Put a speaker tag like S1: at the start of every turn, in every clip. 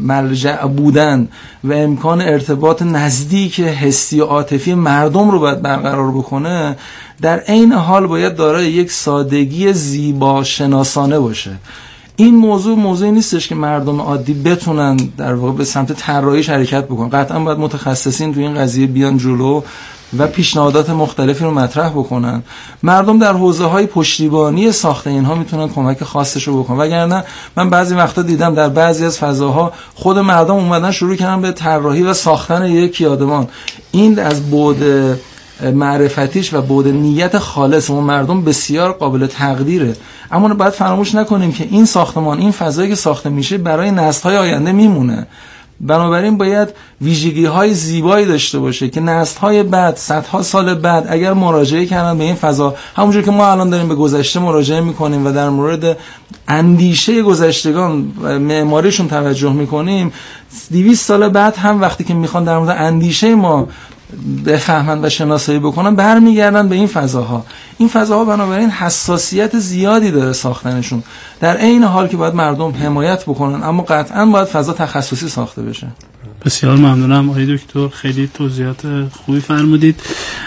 S1: ملجأ بودن و امکان ارتباط نزدیک حسی و عاطفی مردم رو باید برقرار بکنه، در عین حال باید دارای یک سادگی زیبا شناسانه باشه. این موضوعی نیستش که مردم عادی بتونن در واقع به سمت طراحیش حرکت بکنن. قطعا باید متخصصین تو این قضیه بیان جلو و پیشنهادات مختلفی رو مطرح بکنن. مردم در حوزه‌های پشتیبانی ساخت اینها میتونن کمک خاصش رو بکنن، وگرنه من بعضی وقتا دیدم در بعضی از فضاها خود مردم اومدن شروع کردن به طراحی و ساختن یک یادمان. این از بعد معرفتیش و بعد نیت خالص اون مردم بسیار قابل تقدیره، اما باید فراموش نکنیم که این ساختمان، این فضایی که ساخته میشه برای نسل‌های آینده میمونه. بنابراین باید ویژگی‌های زیبایی داشته باشه که نسل‌های بعد، صدها سال بعد اگر مراجعه کردن به این فضا، همونجور که ما الان داریم به گذشته مراجعه می‌کنیم و در مورد اندیشه گذشتگان و معماریشون توجه می‌کنیم، 200 سال بعد هم وقتی که می‌خوان در مورد اندیشه ما بفهمن و شناسایی بکنن برمیگردن به این فضاها. این فضاها بنابراین حساسیت زیادی داره ساختنشون، در عین حال که باید مردم حمایت بکنن، اما قطعا باید فضا تخصصی ساخته بشه.
S2: بسیار ممنونم آقای دکتر، خیلی توضیحات خوبی فرمودید.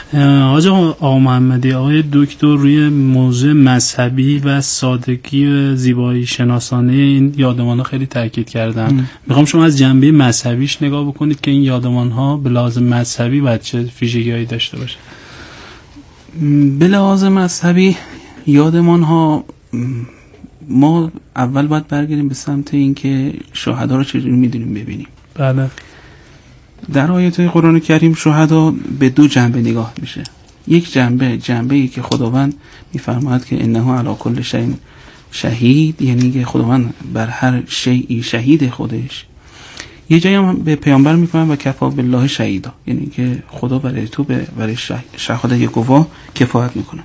S2: آقا محمدی، آقای دکتر روی موضوع مذهبی و سادگی و زیبایی شناسانه این یادمان‌ها خیلی تاکید کردن. میخوام شما از جنبه مذهبیش نگاه بکنید که این یادمان‌ها به لحاظ مذهبی باید چه ویژگی‌هایی داشته باشه.
S3: به لحاظ مذهبی یادمان‌ها ما اول باید برگردیم به سمت اینکه شهدا رو چجوری می‌دونیم ببینیم.
S2: بله.
S3: در آیات قرآن کریم شهدا به دو جنبه نگاه میشه. یک جنبه‌ای که خداوند میفرماید که انه علی کل شیء شهید، یعنی که خداوند بر هر شیئی شهید خودش. یه جایی هم به پیامبر میفرماید و کفا بالله شهیدا، یعنی که خدا برای تو برای شهادت یک گواه کفایت میکنه.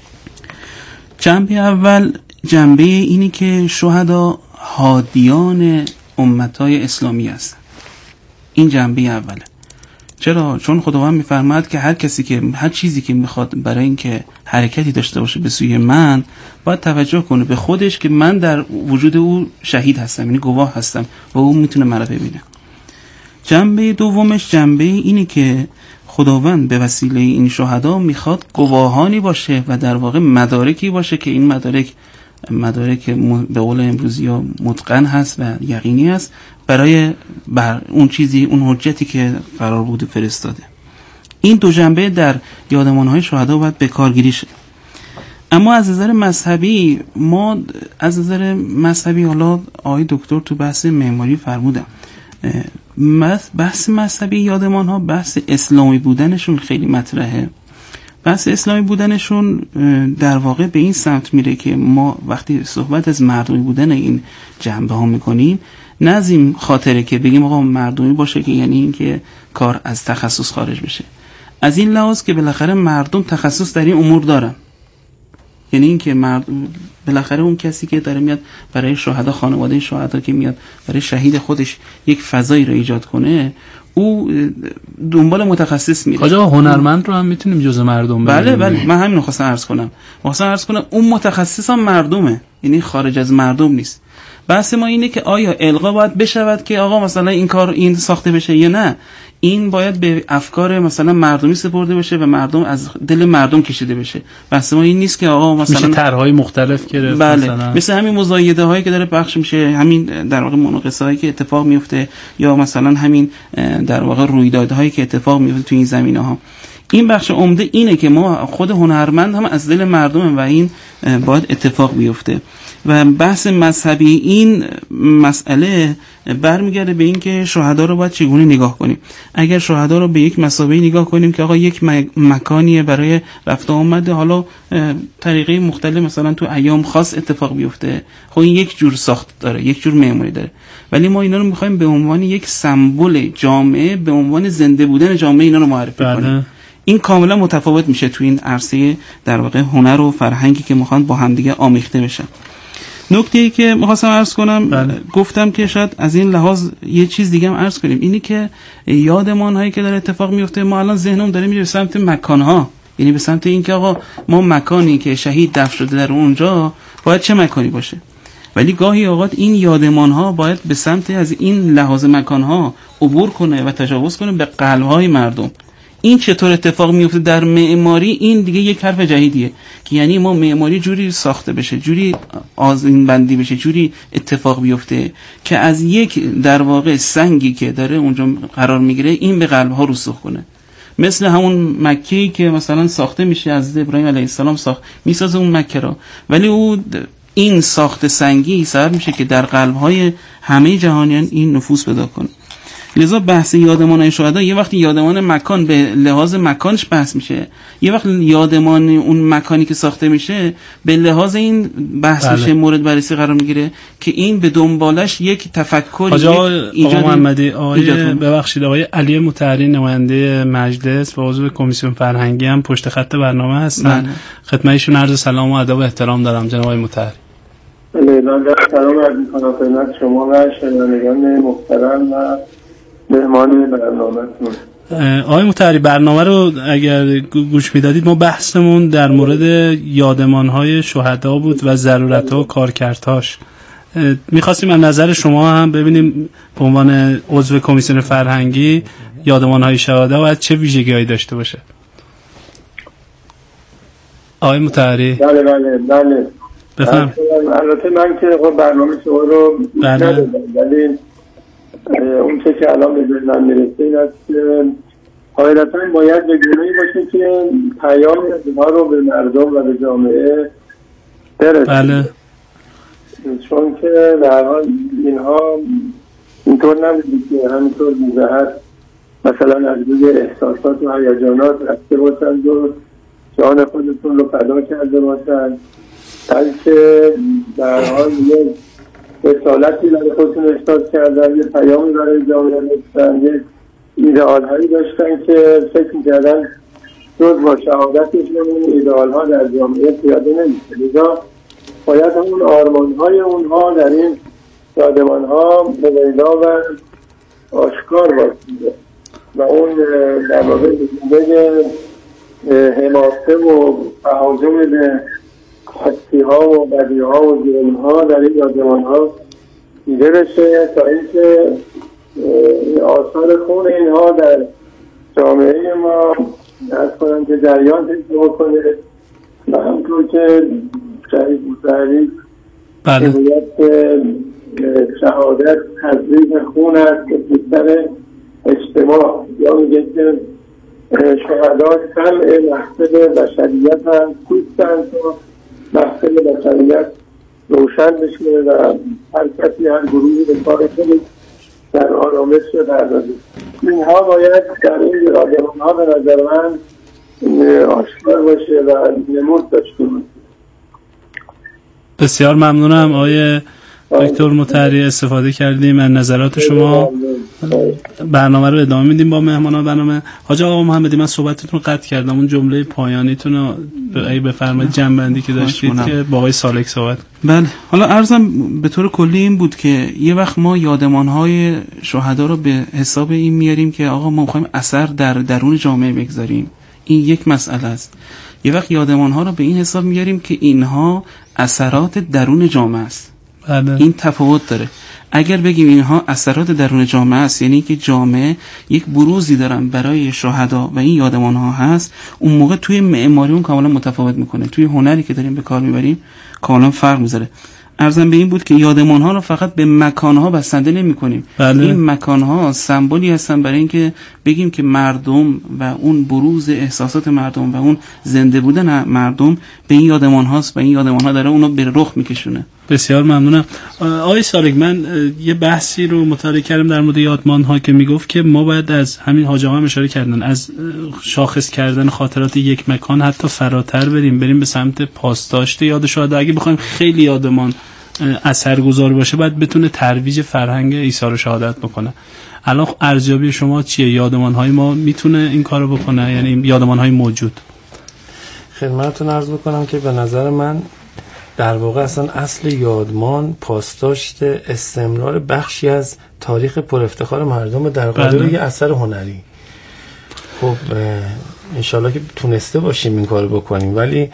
S3: جنبه اول جنبه اینی که شهدا هادیان امتهای اسلامی هستند. این جنبه اوله. چرا؟ چون خداوند میفرماید که هر چیزی که میخواد برای اینکه حرکتی داشته باشه به سوی من، باید توجه کنه به خودش که من در وجود او شهید هستم، یعنی گواه هستم و او میتونه مرا ببینه. جنبه دومش جنبه اینه که خداوند به وسیله این شهدا میخواد گواهانی باشه و در واقع مدارکی باشه که این مدارک به قول امروزی ها متقن هست و یقینی هست برای اون چیزی، اون حجتی که قرار بوده فرستاده. این دو جنبه در یادمان‌های شهدا باید به کارگیری شه. اما از نظر مذهبی حالا آقای دکتر تو بحث معماری فرمودم، بحث مذهبی یادمان‌ها بحث اسلامی بودنشون خیلی مطرحه. بحث اسلامی بودنشون در واقع به این سمت میره که ما وقتی صحبت از مردمی بودن این جنبه ها میکنیم، نه از این خاطره که بگیم آقا مردمی باشه که یعنی این که کار از تخصص خارج بشه، از این لحاظ که بالاخره مردم تخصص در این امور دارن، یعنی این که بالاخره اون کسی که داره میاد برای شهدا، خانواده شهدا که میاد برای شهید خودش یک فضایی رو ایجاد کنه، او دنبال متخصص میره.
S2: آقا هنرمند رو هم میتونیم جزء مردم ببینیم.
S3: بله من همین رو خواستم عرض کنم. اون متخصص هم مردمه، یعنی خارج از مردم نیست. بحث ما اینه که آیا القا باید بشود که آقا مثلا این ساخته بشه یا نه، این باید به افکار مثلا مردمی سپرده بشه و مردم از دل مردم کشیده بشه. بحث ما این نیست که آقا مثلا
S2: میشه طرح‌های مختلف گرفت.
S3: بله. مثل همین مزایده هایی که داره پخش میشه، همین در واقع مناقصه هایی که اتفاق میفته، یا مثلا همین در واقع رویدادهایی که اتفاق میفته تو این زمینه ها. این بخش عمده اینه که ما خود هنرمند هم از دل مردم و این باید اتفاق بیفته. و بحث مذهبی این مسئله برمیگرده به این که شهدا رو باید چگونه نگاه کنیم. اگر شهدا رو به یک مثابه نگاه کنیم که آقا یک مکانیه برای رفت آمد، حالا طریقه مختلف مثلا تو ایام خاص اتفاق بیفته، خب این یک جور ساخت داره، یک جور معماری داره، ولی ما اینا رو می‌خوایم به عنوان یک سمبل جامعه، به عنوان زنده بودن جامعه اینا رو معرفی کنیم. این کاملا متفاوت میشه تو این عرصه در واقع هنر و فرهنگی که میخوان با همدیگه آمیخته بشن. نکته‌ای که می‌خواستم عرض کنم، گفتم که شاید از این لحاظ یه چیز دیگه هم عرض کنیم، اینی که یادمان‌هایی که داره اتفاق میفته، ما الان ذهنم داره میره به سمت مکان‌ها، یعنی به سمت این که آقا ما مکانی که شهید دفن شده در اونجا باید چه مکانی باشه. ولی گاهی اوقات این یادمان ها باید به سمت از این لحاظ مکان ها عبور کنه و تجاوز کنه به قلب های مردم. این چطور اتفاق میفته در معماری؟ این دیگه یک حرف جدیدیه که یعنی ما معماری جوری ساخته بشه، جوری آذین بندی بشه، جوری اتفاق بیفته که از یک در واقع سنگی که داره اونجا قرار میگیره این به قلب ها رسوخ کنه. مثل همون مکه‌ای که مثلا ساخته میشه از ابراهیم علیه السلام ساخت میسازه اون مکه را، ولی او این ساخت سنگی سبب میشه که در قلب های همه جهانیان این نفوذ پیدا کنه. لذا بحث یادمان شهدا یه وقتی یادمان مکان به لحاظ مکانش بحث میشه، یه وقت یادمان اون مکانی که ساخته میشه به لحاظ این بحث میشه مورد بررسی قرار میگیره که این به دنبالش یک تفکر
S2: آقای محمدی، ببخشید آقای علی مطهری نماینده مجلس و عضو کمیسیون فرهنگی هم پشت خط برنامه هستن. خدمتشون عرض سلام و ادب و احترام دارم جناب آقای مطهری.
S4: من سلام عرض می‌کنم خدمت شما و شنوندگان محترم و مهمان برنامه‌تون.
S2: آقای مطهری، برنامه رو اگر گوش میدادید ما بحثمون در مورد یادمان‌های شهدا بود و ضرورت‌ها و کارکردهاش. می‌خواستیم از نظر شما هم ببینیم به عنوان عضو کمیسیون فرهنگی یادمان‌های شهدا باید چه ویژگی‌هایی داشته باشه. آقای مطهری.
S4: بله.
S2: بفهم.
S4: البته من که برنامه شما رو ندادم، ولی اون چه که الان به ذهنم میرسه این است که قاعدتاً باید به گونه‌ای باشه که پیام اینها رو به مردم و به جامعه برسه.
S2: بله.
S4: چون که در حال اینها اینطور نبودی که همینطور بی‌جهت مثلا از روی احساسات و هیجانات رفته باشند و جان خودتون رو فدا کرده باشند، بلکه در حال یک رسالتی برای خودتون احساس کردن، یه پیامی برای جامعه داشتن، یه ایدئال هایی داشتن که فکر می‌کردن جز با شهادتشون این ایدئال ها در جامعه پیاده نمیشه. لذا باید همون آرمان های اونها در این یادمان ها مبینا و آشکار باشه و اون در واقع زندگی حماسه و تهاجم به هستی ها و بدی ها و ظلم ها در این یادمان ها دیده بشه تا اینکه آثار خون اینها در جامعه ما از کنم که جریان پیدا بکنه و همطور که شهید مطهری میگوید که شهادت تزریق خون است به بیشتر اجتماع، یا میگه که شهدا سمع محفل بشریت هم کوستند تا محفل بشریت روشن بشه و هر کسی هر گروهی به کار خودش در آرامش بپردازه. اینها باید در این یادمان ها به نظر من آشکار باشه و نمود داشته باشه.
S2: بسیار ممنونم آقای دکتر مطهری، استفاده کردیم از نظرات شما. برنامه رو ادامه میدیم با مهمانان برنامه. حاج آقا محمدی، من صحبتتون رو قطع کردم، اون جمله پایانیتون رو بفرمایید، جنبندی که داشتید که با آقای سالک صحبت.
S3: بله، حالا عرضم به طور کلی این بود که یه وقت ما یادمان‌های شهدا رو به حساب این میاریم که آقا ما می‌خوایم اثر در درون جامعه بگذاریم، این یک مسئله است. یه وقت یادمان‌ها رو به این حساب میاریم که اینها اثرات درون جامعه است. این تفاوت داره. اگر بگیم اینها اثرات درون جامعه است، یعنی که جامعه یک بروزی دارن برای شهدا و این یادمان ها هست، اون موقع توی معماری اون کاملا متفاوت میکنه، توی هنری که داریم به کار میبریم کاملا فرق میذاره. عرضم به این بود که یادمان ها رو فقط به مکان ها بسنده نمی کنیم. این مکان ها سمبولی هستن برای اینکه بگیم که مردم و اون بروز احساسات مردم و اون زنده بودن مردم به این یادمان هاست و این یادمان ها داره اونو به رخ میکشونه.
S2: بسیار ممنونم. آقای سالک، من یه بحثی رو مطالعه کردم در مورد یادمان ها که میگفت که ما باید از همین حاج آقا هم اشاره کردن، از شاخص کردن خاطرات یک مکان حتی فراتر بریم به سمت پاسداشت یاد شهدا. اگه بخوایم خیلی یادمان اثرگذار باشه باید بتونه ترویج فرهنگ ایثار شهادت بکنه. الان ارزیابی شما چیه؟ یادمان های ما میتونه این کارو بکنه، یعنی یادمان های موجود؟
S5: خدمتتون عرض میکنم که به نظر من در واقع اصلا اصل یادمان پاسداشت استمرار بخشی از تاریخ پر افتخار مردم در قالب یه اثر هنری. خب انشالله که تونسته باشیم این کارو بکنیم، ولی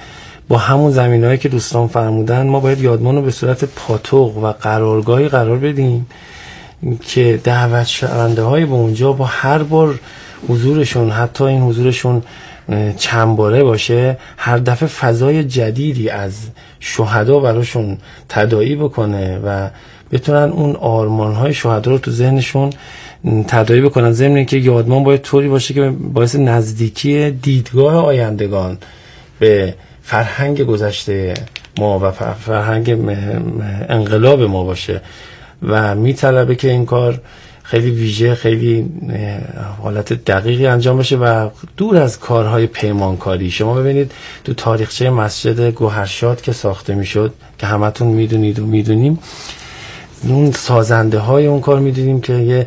S5: با همون زمینه‌ای که دوستان فرمودن ما باید یادمان رو به صورت پاتوق و قرارگاهی قرار بدیم که دعوت شونده های به اونجا با هر بار حضورشون، حتی این حضورشون چند باره باشه، هر دفعه فضای جدیدی از شهدا براشون تداعی بکنه و بتونن اون آرمان‌های شهدا رو تو ذهنشون تداعی بکنن. ضمن اینکه یادمان باید طوری باشه که باعث نزدیکی دیدگاه آیندگان به فرهنگ گذشته ما و فرهنگ انقلاب ما باشه و میطلبه که این کار خیلی ویژه، خیلی حالت دقیقی انجام بشه و دور از کارهای پیمانکاری. شما ببینید تو تاریخچه مسجد گوهرشاد که ساخته میشد که همتون میدونید و میدونیم، اون سازنده های اون کار میدونیم که یه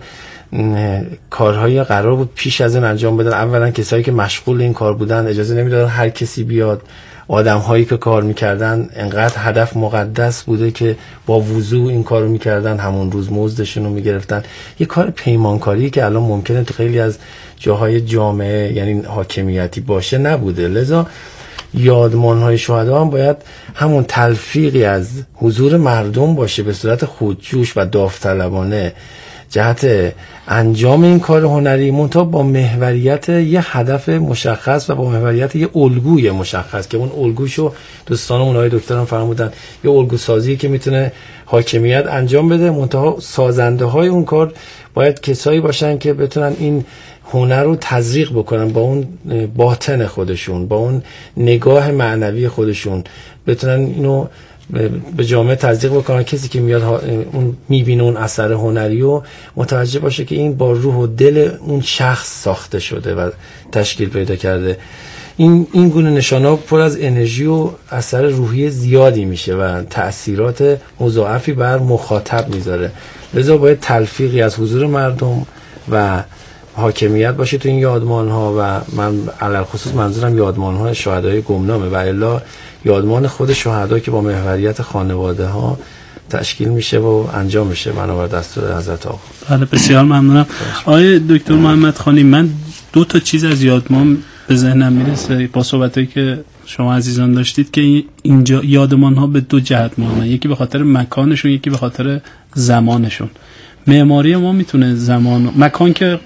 S5: کارهای قرار بود پیش از این انجام بدن. اولا کسایی که مشغول این کار بودن اجازه نمیدادن هر کسی بیاد. آدم هایی که کار میکردن انقدر هدف مقدس بوده که با وضوح این کار رو میکردن، همون روز مزدشون رو میگرفتن. یه کار پیمانکاری که الان ممکنه تو خیلی از جاهای جامعه یعنی حاکمیتی باشه نبوده. لذا یادمان های شهدا هم باید همون تلفیقی از حضور مردم باشه به صورت خودجوش و داوطلبانه جهت انجام این کار هنری، منتها با محوریت یه هدف مشخص و با محوریت یه الگوی مشخص که اون الگوشو دوستانمون آقای دکتر هم فرمودن، یه الگو سازی که میتونه حاکمیت انجام بده. منتها سازنده های اون کار باید کسایی باشن که بتونن این هنر رو تزریق بکنن با اون باطن خودشون، با اون نگاه معنوی خودشون، بتونن اینو به جامعه تزریق بکنن. کسی که میاد اون میبینه اون اثر هنری و متوجه باشه که این با روح و دل اون شخص ساخته شده و تشکیل پیدا کرده. این گونه نشانه‌ها پر از انرژی و اثر روحی زیادی میشه و تأثیرات مضاعفی بر مخاطب میذاره. لذا باید تلفیقی از حضور مردم و حاکمیت باشه تو این یادمان ها و من علل خصوص منظورم یادمان های شهدای گمنامه و الا یادمان خود شهدا که با محوریت خانواده ها تشکیل میشه و انجام میشه بنابر دستور حضرت آقا.
S2: بله بسیار ممنونم. آقای دکتر محمد خانی، من 2 تا چیز از یادمان به ذهنم میرسه با صحبتایی که شما عزیزان داشتید که اینجا یادمان ها به 2 جهت مهمه، یکی به خاطر مکانشون، یکی به خاطر زمانشون. معماری ما میتونه زمان مکان که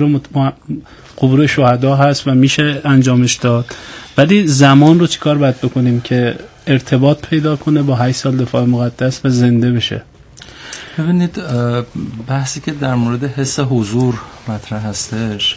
S2: قبور شهدا هست و میشه انجامش داد، ولی زمان رو چیکار باید بکنیم که ارتباط پیدا کنه با 8 سال دفاع مقدس و زنده بشه؟
S1: ببینید بحثی که در مورد حس حضور مطرح هستش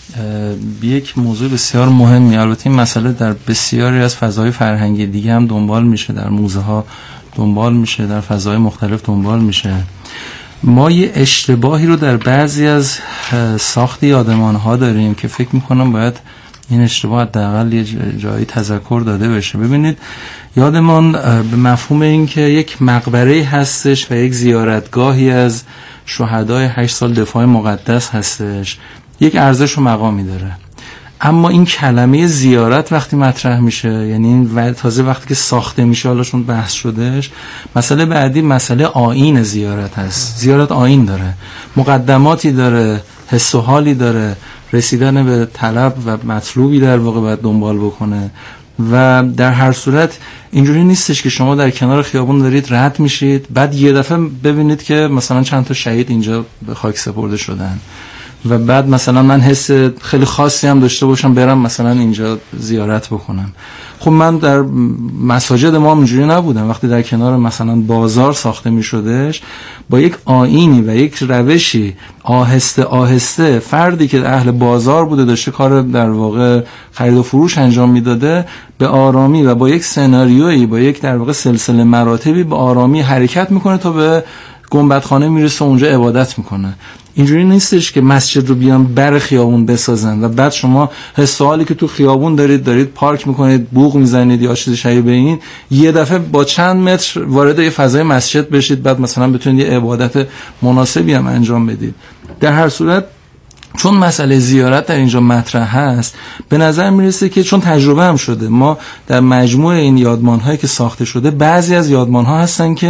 S1: یک موضوع بسیار مهمی، البته این مسئله در بسیاری از فضای فرهنگی دیگه هم دنبال میشه، در موزه ها دنبال میشه، در فضای مختلف دنبال میشه. ما یه اشتباهی رو در بعضی از ساخت یادمان ها داریم که فکر میکنم باید این اشتباه حداقل یه جایی تذکر داده بشه. ببینید یادمان به مفهوم این که یک مقبره هستش و یک زیارتگاهی از شهدای 8 سال دفاع مقدس هستش، یک ارزش و مقامی داره. اما این کلمه زیارت وقتی مطرح میشه، یعنی این تازه وقتی که ساخته میشه، حالا چون بحث شدهش، مسئله بعدی مسئله آیین زیارت هست. زیارت آیین داره، مقدماتی داره، حس و حالی داره، رسیدن به طلب و مطلوبی در واقع باید دنبال بکنه و در هر صورت اینجوری نیستش که شما در کنار خیابون دارید رد میشید بعد یه دفعه ببینید که مثلا چند تا شهید اینجا به خاک سپرده شدن و بعد مثلا من حس خیلی خاصی هم داشته باشم برم مثلا اینجا زیارت بکنم. خب من در مساجد ما اینجوری نبودم. وقتی در کنار مثلا بازار ساخته می شدش با یک آیینی و یک روشی آهسته آهسته فردی که اهل بازار بوده داشته کار در واقع خرید و فروش انجام میداده به آرامی و با یک سناریویی با یک در واقع سلسله مراتبی به آرامی حرکت میکنه تا به گنبدخانه میرسه اونجا عبادت میکنه. اینجوری نیستش که مسجد رو بیان بر خیابون بسازن و بعد شما حس و حالی که تو خیابون دارید پارک میکنید، بوق میزنید یا چیز شبیه این، یه دفعه با چند متر وارد یه فضای مسجد بشید بعد مثلا بتونید یه عبادت مناسبی هم انجام بدید. در هر صورت چون مسئله زیارت در اینجا مطرح هست به نظر میرسه که چون تجربه هم شده ما در مجموع این یادمان هایی که ساخته شده بعضی از یادمان ها هستن که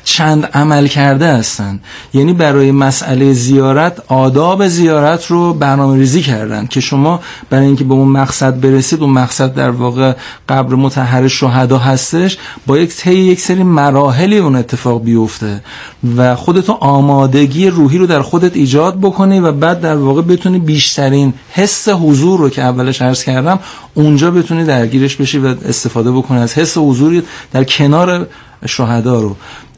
S1: چند عمل کرده هستن. یعنی برای مسئله زیارت آداب زیارت رو برنامه‌ریزی کردن که شما برای اینکه به اون مقصد برسید، اون مقصد در واقع قبر مطهر شهدا هستش، با یک سری مراحلی اون اتفاق بیفته و خودتو آمادگی روحی رو در خودت ایجاد بکنی و بعد در واقع بتونی بیشترین حس حضور رو که اولش عرض کردم اونجا بتونی درگیرش بشی و استفاده بکنی از حس حضوری در کنار شهدا رو.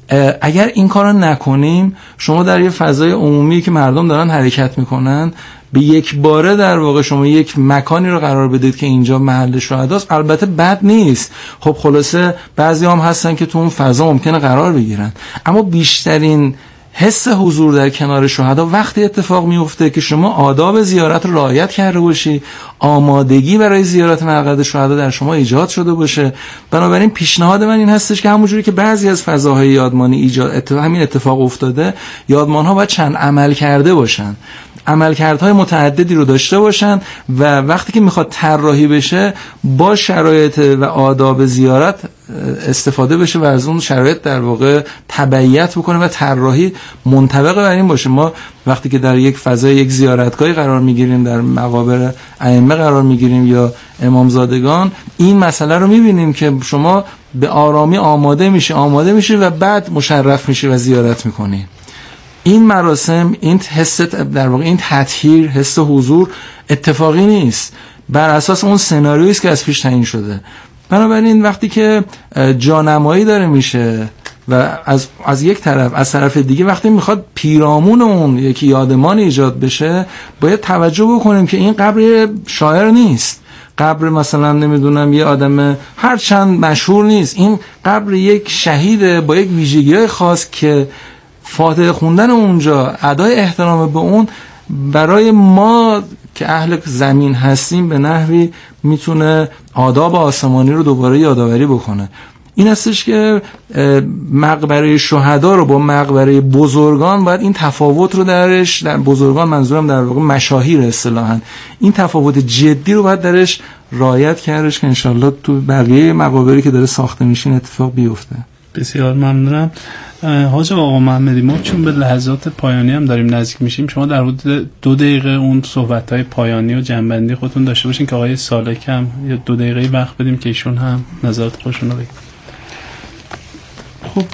S1: اگر این کار رو نکنیم، شما در یه فضای عمومی که مردم دارن حرکت میکنن به یک باره در واقع شما یک مکانی رو قرار بدید که اینجا محل شهداست، البته بد نیست. خب خلاصه بعضی هم هستن که تو اون فضا ممکنه قرار بگیرن، اما بیشترین حس حضور در کنار شهدا وقتی اتفاق میفته که شما آداب زیارت رو رعایت کرده باشی، آمادگی برای زیارت مقعد شهدا در شما ایجاد شده باشه. بنابراین پیشنهاد من این هستش که همونجوری که بعضی از فضاهای یادمانی همین اتفاق افتاده، یادمان‌ها باید چند عمل کرده باشن، عملکردهای متعددی رو داشته باشن و وقتی که میخواد طراحی بشه با شرایط و آداب زیارت استفاده بشه و از اون شرایط در واقع تبعیت بکنه و طراحی منطبق بر این باشه. ما وقتی که در یک فضای یک زیارتگاهی قرار میگیریم، در مقابر ائمه قرار میگیریم یا امامزادگان، این مسئله رو میبینیم که شما به آرامی آماده میشی و بعد مشرف میشی و زیارت میکنی. این مراسم، این حس در واقع این تطهیر، حس حضور اتفاقی نیست، بر اساس اون سناریویی است که از پیش تعیین شده. بنابراین وقتی که جانمایی داره میشه و از یک طرف، از طرف دیگه وقتی میخواد پیرامون اون یکی یادمان ایجاد بشه، باید توجه بکنیم که این قبر شاعر نیست، قبر مثلا نمیدونم یه آدم هر چند مشهور نیست، این قبر یک شهید با یک ویژگی‌های خاص که فاتحه خوندن اونجا، ادای احترام به اون برای ما که اهل زمین هستیم به نحوی میتونه آداب آسمانی رو دوباره یادآوری بکنه. این هستش که مقبره شهدا رو با مقبره بزرگان باید این تفاوت رو درش، در بزرگان منظورم در واقع مشاهیر اصطلاحاً، این تفاوت جدی رو باید درش رعایت کردش که انشالله تو بقیه مقابری که داره ساخته میشه این اتفاق بیفته.
S2: بسیار ممنونم. حاج آقا محمدی، ما چون به لحظات پایانی هم داریم نزدیک میشیم، شما در حدود 2 دقیقه اون صحبت‌های پایانی و جنبندی خودتون داشته باشین که آقای سالک هم یا 2 دقیقه وقت بدیم که ایشون هم نظرات خودشون رو بگن.
S3: خب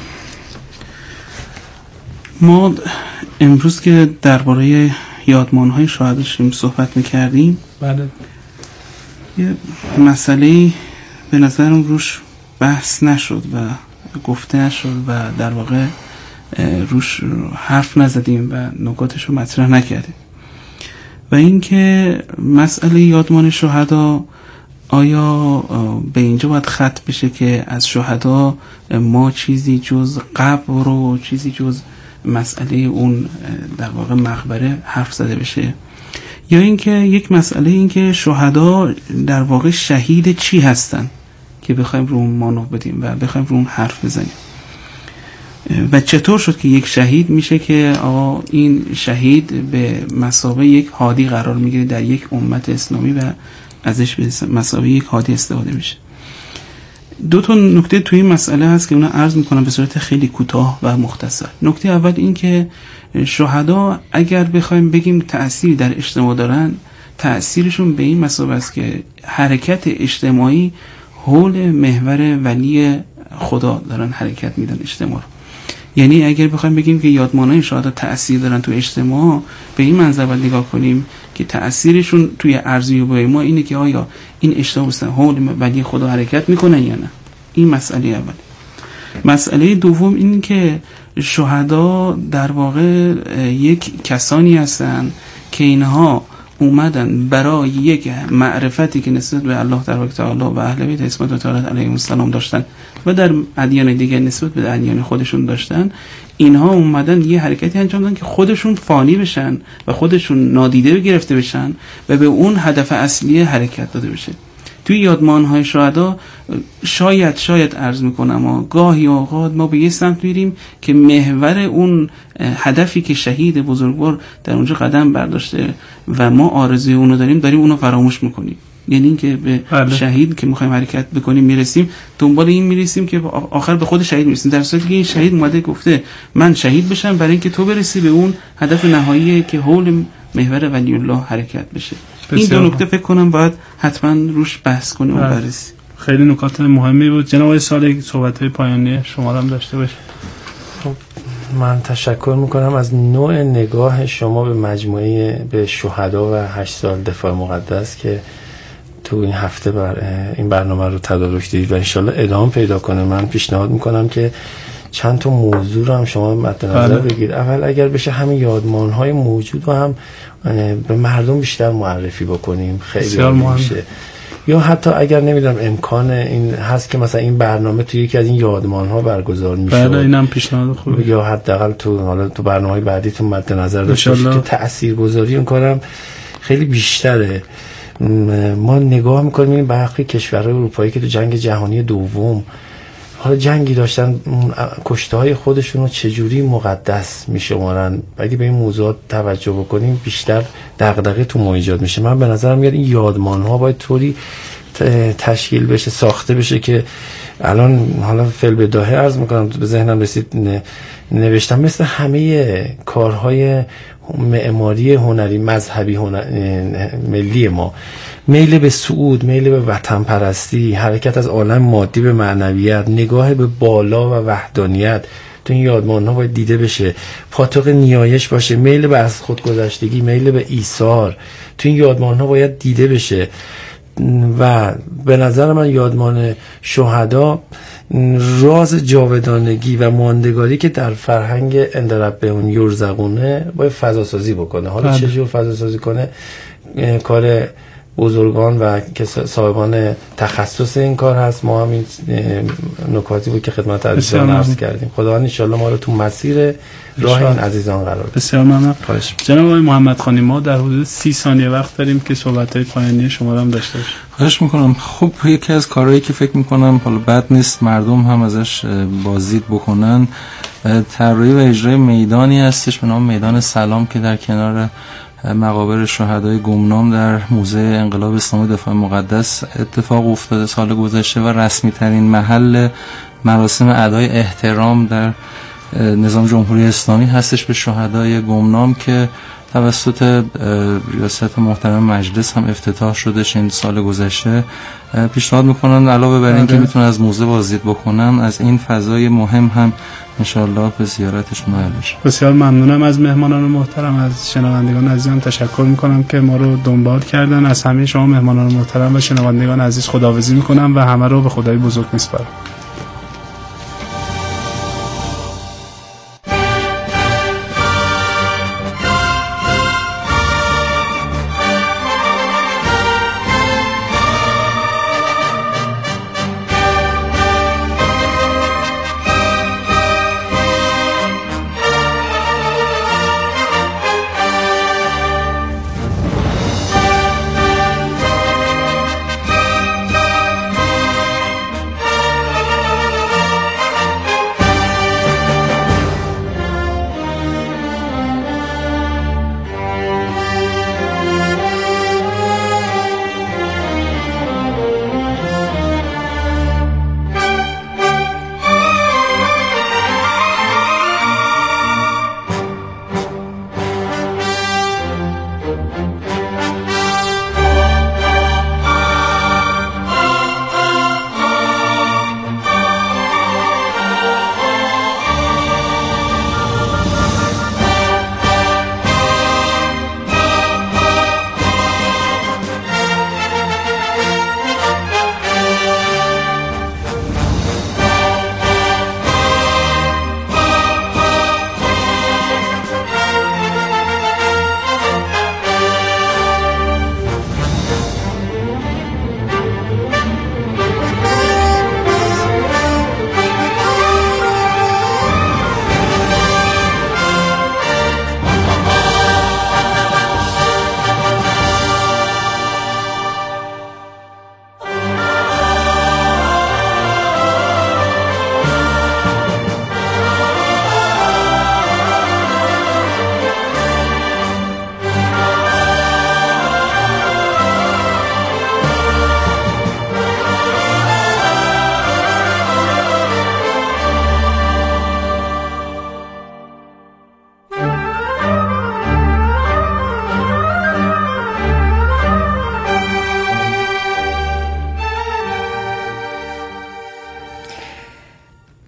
S3: ما امروز که درباره یادمان‌های شهدا داشتیم صحبت می‌کردیم،
S2: بله،
S3: یه مسئله به نظرم روش بحث نشد و گفته نشد و در واقع روش حرف نزدیم و نکاتش رو مطرح نکردیم، و اینکه مسئله یادمان شهدا آیا به اینجا باید ختم بشه که از شهدا ما چیزی جز قبر و چیزی جز مسئله اون در واقع مقبره حرف زده بشه، یا اینکه یک مسئله این که شهدا در واقع شهید چی هستن که بخوایم رو اون مانو بدیم و بخوایم رو اون حرف بزنیم، و چطور شد که یک شهید میشه که این شهید به مثابه یک هادی قرار میگیره در یک امت اسلامی و ازش به مثابه یک هادی استفاده میشه. 2 نکته توی این مسئله هست که اونا عرض میکنم به صورت خیلی کوتاه و مختصر. نکته اول این که شهدا اگر بخوایم بگیم تأثیر در اجتماع دارن، تأثیرشون به این مثابه است که حرکت اجتماعی حول محور ولی خدا دارن حرکت میدن اجتماع رو. یعنی اگر بخوایم بگیم که یادمانهای شهدا تأثیر دارن تو اجتماع، به این منظر باید نگاه کنیم که تأثیرشون توی ارزیابی ما اینه که آیا این اجتماع بستن حول ولی خدا حرکت میکنن یا نه. این مسئله اول. مسئله دوم این که شهدا در واقع یک کسانی هستن که اینها اومدن برای یک معرفتی که نسبت به الله تعالی و اهل بیت اسمت و طهارت علیهم السلام داشتن و در ادیان دیگه نسبت به ادیان خودشون داشتن، اینها اومدن یه حرکتی انجام دادن که خودشون فانی بشن و خودشون نادیده گرفته بشن و به اون هدف اصلی حرکت داده بشه. توی یادمان‌های شهدا شاید عرض میکنم و گاهی اوقات ما به یه سمت میریم که محور اون هدفی که شهید بزرگوار در اونجا قدم برداشته و ما آرزوی اونو داریم اونو فراموش میکنیم. یعنی اینکه به شهید که میخوایم حرکت بکنیم میرسیم، دنبال این میرسیم که آخر به خود شهید میرسیم، در صورتی که این شهید اومده گفته من شهید بشم برای اینکه تو برسی به اون هدف نهایی که حول محور ولی الله حرکت بشه. این دو نکته فکر کنم باید حتما روش بحث کنیم و بررسی.
S2: خیلی نکات مهمی بود. جناب آقای صالح صحبت‌های پایانی شما هم داشته باشه.
S5: من تشکر میکنم از نوع نگاه شما به مجموعه به شهدا و 8 سال دفاع مقدس که تو این هفته این برنامه رو تدارک دیدید و انشالله ادامه پیدا کنه. من پیشنهاد میکنم که چند تا موضوع رو هم شما مد نظر بگیرید. اول اگر بشه همین یادمان‌های موجود رو هم به مردم بیشتر معرفی بکنیم، خیلی میشه. یا حتی اگر نمیدونم امکان این هست که مثلا این برنامه توی یکی از این یادمان‌ها برگزار میشه،
S2: بله اینم پیشنهاد خوبه،
S5: یا حداقل تو برنامه‌های بعدیتون مد نظر داشته باشید که تاثیرگذاری اون کارم خیلی بیشتره. ما نگاه می‌کنیم این برخی کشورهای اروپایی که تو جنگ جهانی دوم حالا جنگی داشتن، کشته‌های خودشون رو چجوری مقدس میشمارن. اگه به این موضوعات توجه بکنیم بیشتر دغدغه تو ما ایجاد میشه. من به نظرم میاد این یادمان‌ها باید طوری تشکیل بشه، ساخته بشه که الان حالا فعل بداهه عرض میکنم به ذهنم رسید نوشتم، مثل همه کارهای معماری هنری مذهبی ملی ما، میل به صعود، میل به وطن پرستی، حرکت از عالم مادی به معنویت، نگاه به بالا و وحدانیت تو این یادمان‌ها باید دیده بشه. پاتوق نیایش باشه، میل به از خودگذشتگی، میل به ایثار تو این یادمان‌ها باید دیده بشه. و به نظر من یادمان شهدا راز جاودانگی و ماندگاری که در فرهنگ اندربهون یرزقونه باید فضا سازی بکنه. حالا چه جور فضا سازی کنه کار بزرگان و که صاحبان تخصص این کار هست. ما هم این نکاتی بود که خدمت عزیزان عرض کردیم. خداوند ان شاءالله ما رو تو مسیر راه این عزیزان قرار بده.
S2: بسیار ممنون. جناب آقای محمد خانی، ما در حدود 30 ثانیه وقت داریم که صحبت‌های پایانی شما رو هم داشته باشیم.
S1: خواهش میکنم. خب یکی از کارهایی که فکر میکنم حالا بد نیست مردم هم ازش بازدید بکنن، طراحی و اجرای میدانی هستش به نام میدان سلام که در کنار مقابر شهدای گمنام در موزه انقلاب اسلامی دفاع مقدس اتفاق افتاده سال گذشته و رسمی ترین محل مراسم ادای احترام در نظام جمهوری اسلامی هستش به شهدای گمنام که توسط ریاست محترم مجلس هم افتتاح شده این سال گذشته. پیشنهاد میکنن علاوه بر این که میتونن از موزه بازدید بکنن، از این فضای مهم هم انشاءالله به زیارتشون نایل بشه.
S2: بسیار ممنونم از مهمانان محترم، از شنوندگان عزیزم تشکر میکنم که ما رو دنبال کردن. از همه شما مهمانان محترم و شنوندگان عزیز خداحافظی میکنم و همه رو به خدای بزرگ میسپارم.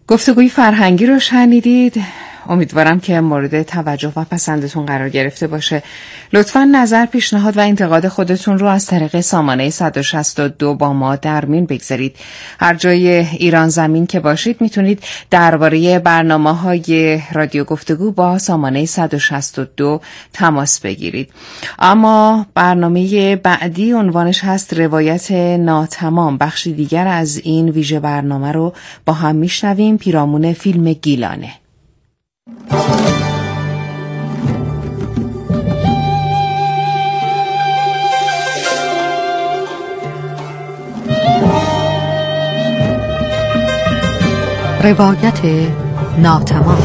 S6: گفتگوی فرهنگی رو شنیدید. امیدوارم که مورد توجه و پسندتون قرار گرفته باشه. لطفاً نظر، پیشنهاد و انتقاد خودتون رو از طریق سامانه 162 با ما در میون بگذارید. هر جای ایران زمین که باشید میتونید درباره برنامه‌های رادیو گفتگو با سامانه 162 تماس بگیرید. اما برنامه بعدی عنوانش هست روایت ناتمام. بخشی دیگر از این ویژه برنامه رو با هم میشنویم، پیرامون فیلم گیلانه.
S7: روایت ناتمام.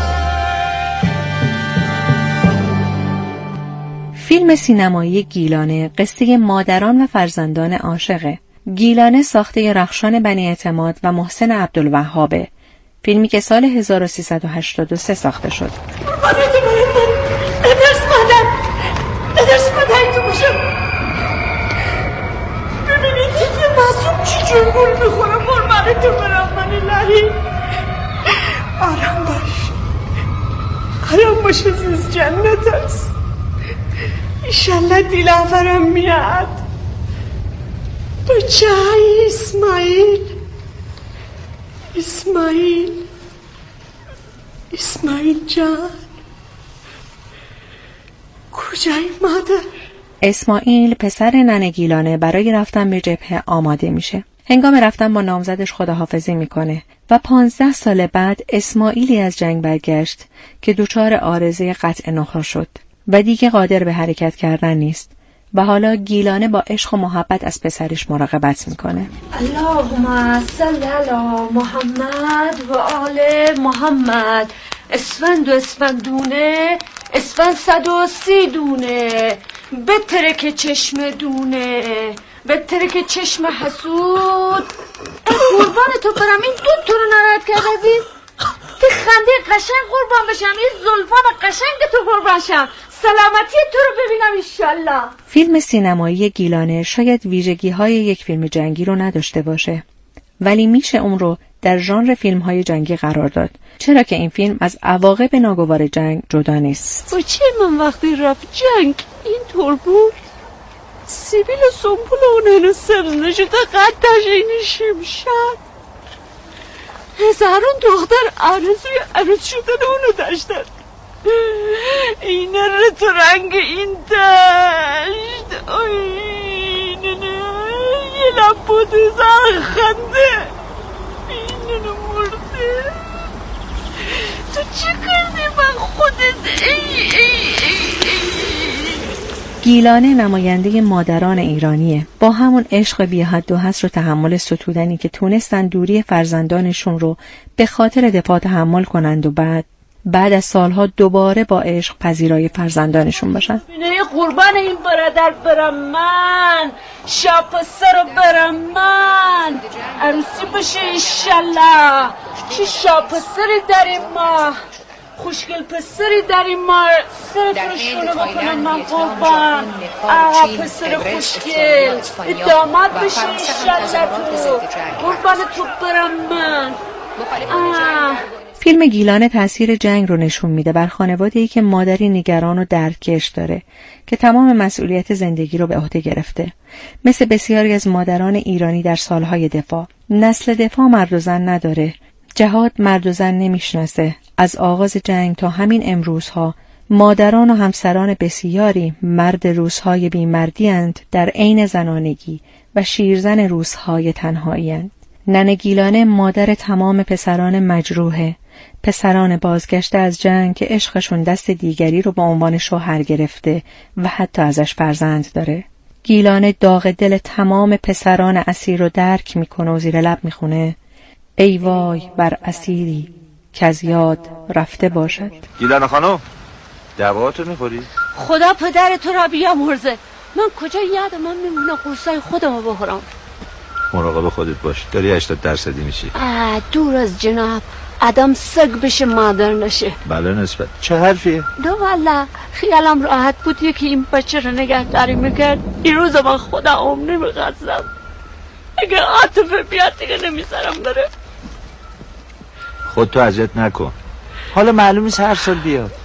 S8: فیلم سینمایی گیلانه قصه مادران و فرزندان عاشقه. گیلانه ساخته رخشان بنی اعتماد و محسن عبدالوهابه. فیلمی که سال 1383 ساخته شد.
S9: ندرس مادر تو باشم. ببینید تیفی معصوم چی جنگول میخوره. قربانه تو برم من الهی. آرام باش عزیز، جنت است. ایشالله دیلاورم میاد. بچه های اسماعیل جان، کجای مادر؟
S8: اسماعیل پسر ننه گیلانه برای رفتن به جبهه آماده میشه. هنگام رفتن با نامزدش خداحافظی میکنه و 15 سال بعد اسماعیلی از جنگ برگشت که دچار عارضه قطع نخاع شد و دیگه قادر به حرکت کردن نیست و حالا گیلانه با عشق و محبت از پسرش مراقبت میکنه.
S9: اللهم صل علی محمد و آل محمد. اسفند و اسفندونه، اسفند 130 دونه، بتره که چشم دونه، بتره که چشم حسود. قربان تو برم، این دود تو رو ناراحت کرد عزیز؟ که خنده قشنگ قربان بشم، این زلفان قشنگ تو قربان شم، سلامتی تو رو ببینم انشالله.
S8: فیلم سینمایی گیلانه شاید ویژگی‌های یک فیلم جنگی رو نداشته باشه، ولی میشه اون رو در ژانر فیلم‌های جنگی قرار داد، چرا که این فیلم از عواقب ناگوار جنگ جدا نیست.
S9: بچه من وقتی رفت جنگ اینطور بود، سیبیل سنبول اون هنو سبز نشده، قدش این شمشد. هزارون دختر عروض شدن اونو داشتن. این رت رنگ این دشت، این یه لبود زن خنده، این مرده. تو چی کردی من خودت؟
S8: گیلانه نماینده مادران ایرانیه، با همون عشق بی حد و حصر و تحمل ستودنی که تونستن دوری فرزندانشون رو به خاطر دفاع تحمل کنند و بعد از سالها دوباره با عشق پذیرای فرزندانشون باشن.
S9: بینه قربان این برادر برم من، شاپسه رو برم من، عروسی بشه انشالله. چی شاپسری داریم ما، خوشگل پسری داریم ما، سرت رو شونه بکنم من قربان. آقا پسر خوشگل داماد بشه انشالله تو، قربان تو برم من.
S8: فیلم گیلانه تاثیر جنگ رو نشون میده بر خانواده‌ای که مادری نگران و دردکش داره که تمام مسئولیت زندگی رو به عهده گرفته. مثل بسیاری از مادران ایرانی در سالهای دفاع، نسل دفاع مرد و زن نداره. جهاد مرد و زن نمیشناسه. از آغاز جنگ تا همین امروزها مادران و همسران بسیاری مرد روزهای بیمردی اند در عین زنانگی و شیرزن روزهای تنهایی اند. ننه گیلانه مادر تمام پسران مجروحه، پسران بازگشته از جنگ که عشقشون دست دیگری رو به عنوان شوهر گرفته و حتی ازش فرزند داره. گیلانه داغ دل تمام پسران اسیر رو درک میکنه و زیر لب میخونه: ای وای بر اسیری که از یاد رفته باشد.
S10: گیلانه خانم، دواتو میخوری؟
S9: خدا پدر تو را بیامرزه. من کجا یادم میمونه قرصای خودمو بخورم.
S10: مراقب خودت باش، داری 80% میشی.
S9: دور از جناب، آدم سگ بشه مادر نشه.
S10: بله نسبت چه حرفیه؟
S9: نه والا خیالم راحت بود یکی این بچه رو نگهداری میکرد. این روز من خدا عمری میخواستم اگه عاطفه بیاد دیگه نمیذارم بره.
S10: خودتو اذیت نکن.
S11: حالا معلوم نیست هر سال بیاد.